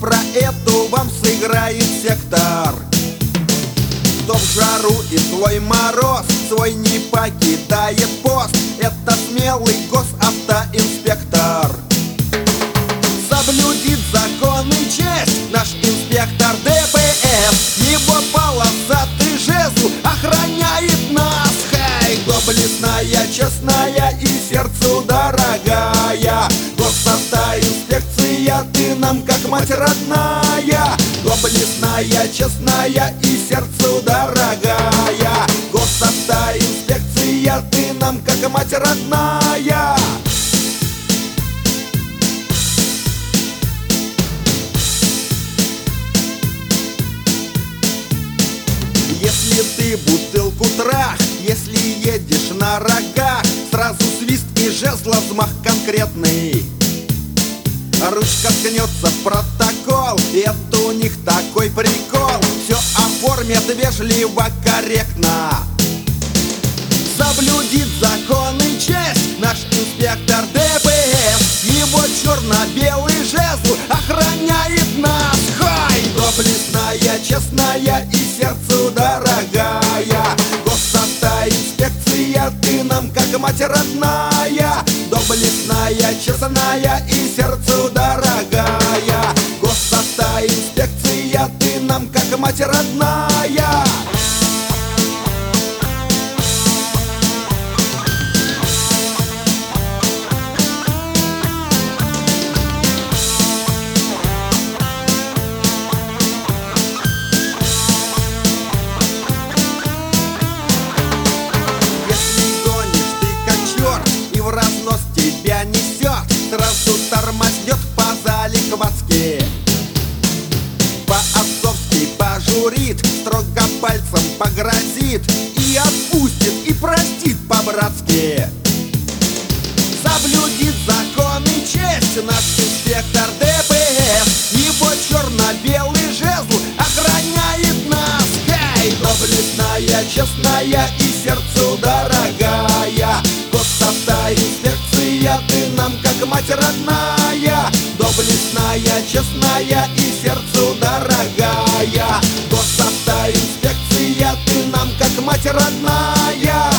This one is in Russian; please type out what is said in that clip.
про эту вам сыграет сектор. Кто в жару и злой мороз свой не покидает пост, это смелый госавтоинспектор. Соблюдит закон и честь наш инспектор ДПС. Его полосатый жезл охраняет нас. Хай, доблестная, честная и сердцу дорогая госавтоинспекция, ты нам как мать родная. Доблестная, честная и сердцу дорогая госавтоинспекция, ты нам как мать родная. Если ты бутылку трах, если едешь на рогах, сразу свист и жезла взмах конкретный. Ручка ткнется в протокол, это у них такой прикол. Все оформят вежливо, корректно. Соблюдит закон и честь наш инспектор ДПС. Его черно-белый жезл охраняет нас. Хай, доблестная, честная и сердцу дорогая госавтоинспекция, ты нам как мать родная. Доблестная, честная и сердцу дорогая госавтоинспекция, ты нам как мать родная. В разнос тебя несет, сразу тормознет по-залихватски, по-отцовски пожурит, строго пальцем погрозит и отпустит, и простит по-братски. Соблюдит закон и честь наш инспектор ДПС. Его черно-белый жезл охраняет нас. Хей, доблестная, честная и сердцу дорогая госавтоинспекция, ты нам как мать родная. Доблестная, честная и сердцу дорогая госавтоинспекция, ты нам как мать родная.